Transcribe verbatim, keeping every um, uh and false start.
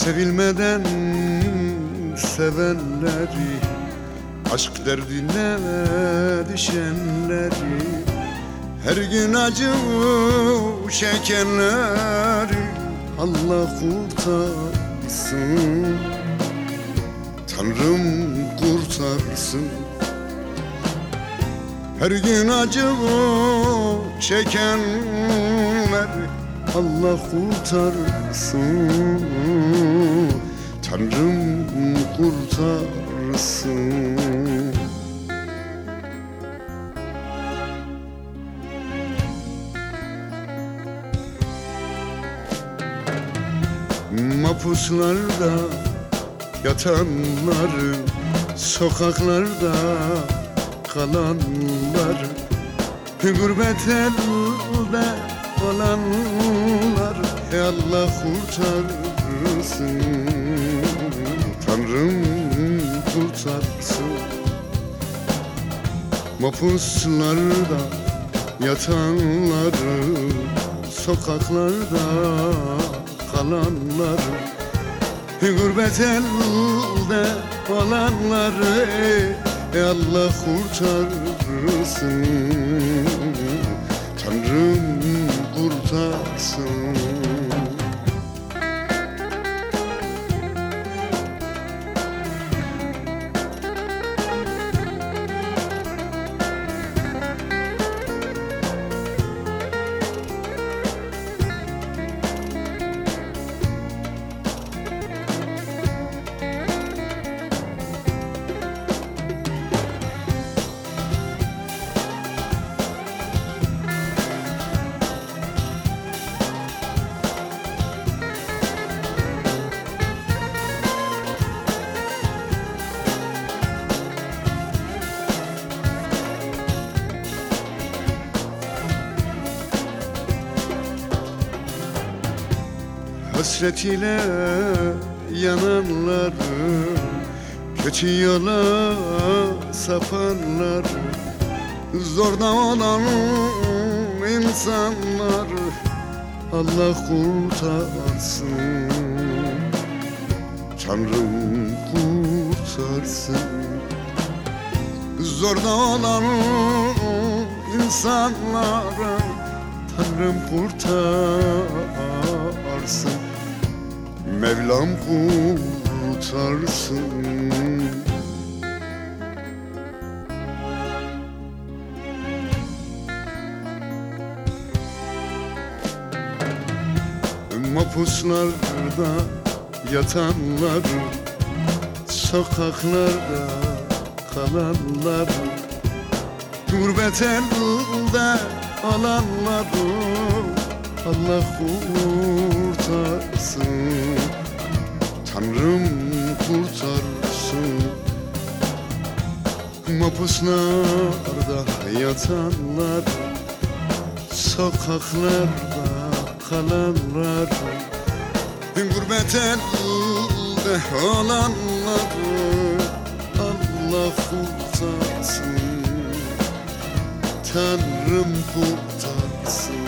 Sevilmeden sevenleri, aşk derdine düşenleri, her gün acı çekenleri Allah kurtarsın, Tanrım kurtarsın. Her gün acı çekenleri Allah kurtarsın, Tanrım kurtarsın. Mapuslarda yatanları, sokaklarda kalanları, gurbet elde olanlar, ey Allah kurtarsın, Tanrım kurtarsın. Mapuslarda yatanları, sokaklarda kalanları, gurbet elde olanları, ey Allah kurtarsın, Tanrım kurtarsın. Hasret ile yananları, kötü yola sapanları, zorda olan insanları Allah kurtarsın, Tanrım kurtarsın. Zorda olan insanları Tanrım kurtarsın, Mevlam kurtarsın. Mapuslarda yatanları, sokaklarda kalanları, gurbet elde olanları Allah kurtarsın, Tanrım kurtarsın. Mapuslarda yatanlar, sokaklarda kalanlar, gurbet elde olanları Allah kurtarsın, Tanrım kurtarsın.